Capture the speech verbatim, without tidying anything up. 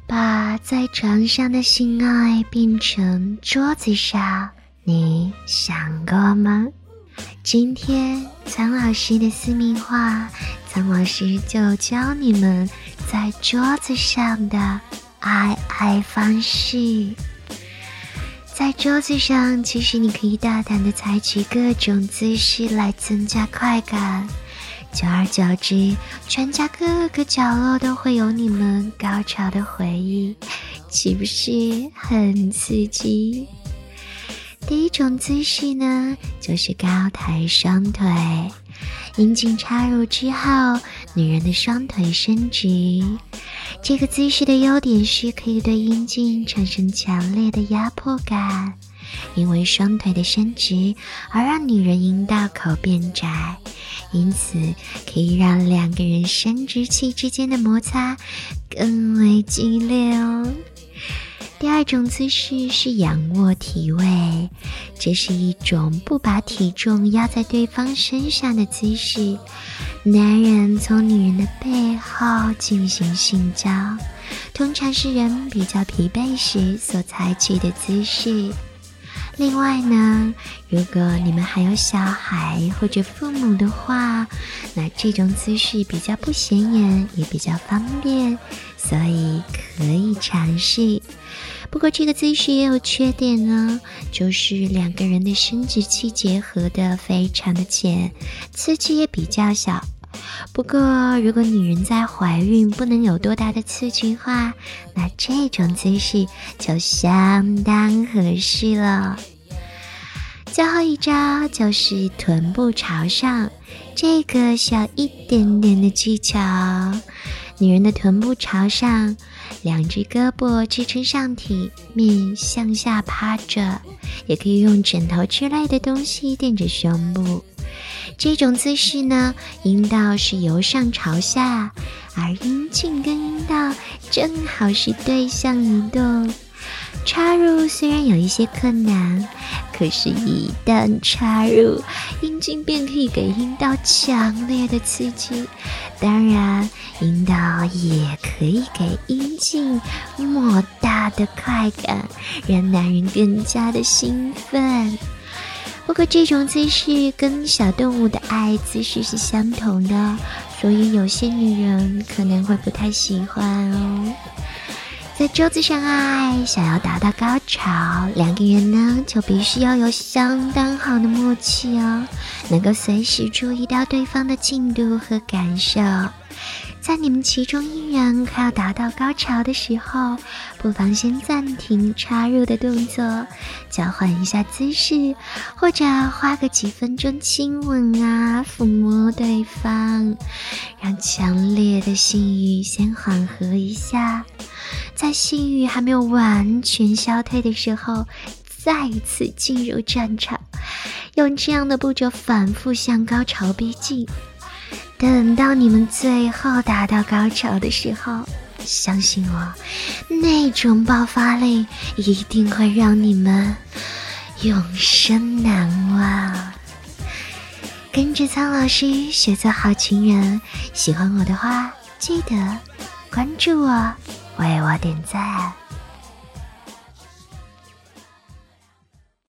把在床上的性爱变成桌子上，你想过吗？今天苍老师的私密话，苍老师就教你们在桌子上的爱爱方式。在桌子上，其实你可以大胆地采取各种姿势来增加快感，久而久之，全家各个角落都会有你们高潮的回忆，岂不是很刺激？第一种姿势呢，就是高抬双腿，阴茎插入之后，女人的双腿伸直。这个姿势的优点是可以对阴茎产生强烈的压迫感，因为双腿的伸直而让女人阴道口变窄，因此可以让两个人生殖器之间的摩擦更为激烈哦。第二种姿势是仰卧体位，这是一种不把体重压在对方身上的姿势，男人从女人的背后进行性交，通常是人比较疲惫时所采取的姿势。另外呢，如果你们还有小孩或者父母的话，那这种姿势比较不显眼，也比较方便，所以可以尝试。不过这个姿势也有缺点呢，就是两个人的生殖器结合的非常的浅，刺激也比较小。不过如果女人在怀孕不能有多大的刺激的话，那这种姿势就相当合适了。最后一招就是臀部朝上，这个需要一点点的技巧。女人的臀部朝上，两只胳膊支撑上体，面向下趴着，也可以用枕头之类的东西垫着胸部。这种姿势呢，阴道是由上朝下，而阴茎跟阴道正好是对向移动。插入虽然有一些困难，可是一旦插入，阴茎便可以给阴道强烈的刺激，当然阴道也可以给阴茎莫大的快感，让男人更加的兴奋。不过这种姿势跟小动物的爱姿势是相同的，所以有些女人可能会不太喜欢哦。在桌子上爱，想要达到高潮，两个人呢就必须要有相当好的默契哦，能够随时注意到对方的进度和感受。在你们其中一人快要达到高潮的时候，不妨先暂停插入的动作，交换一下姿势，或者花个几分钟亲吻啊，抚摸对方，让强烈的性欲先缓和一下。在性欲还没有完全消退的时候，再次进入战场，用这样的步骤反复向高潮逼近。等到你们最后达到高潮的时候，相信我，那种爆发力一定会让你们永生难忘。跟着苍老师学做好情人，喜欢我的话记得关注我，为我点赞。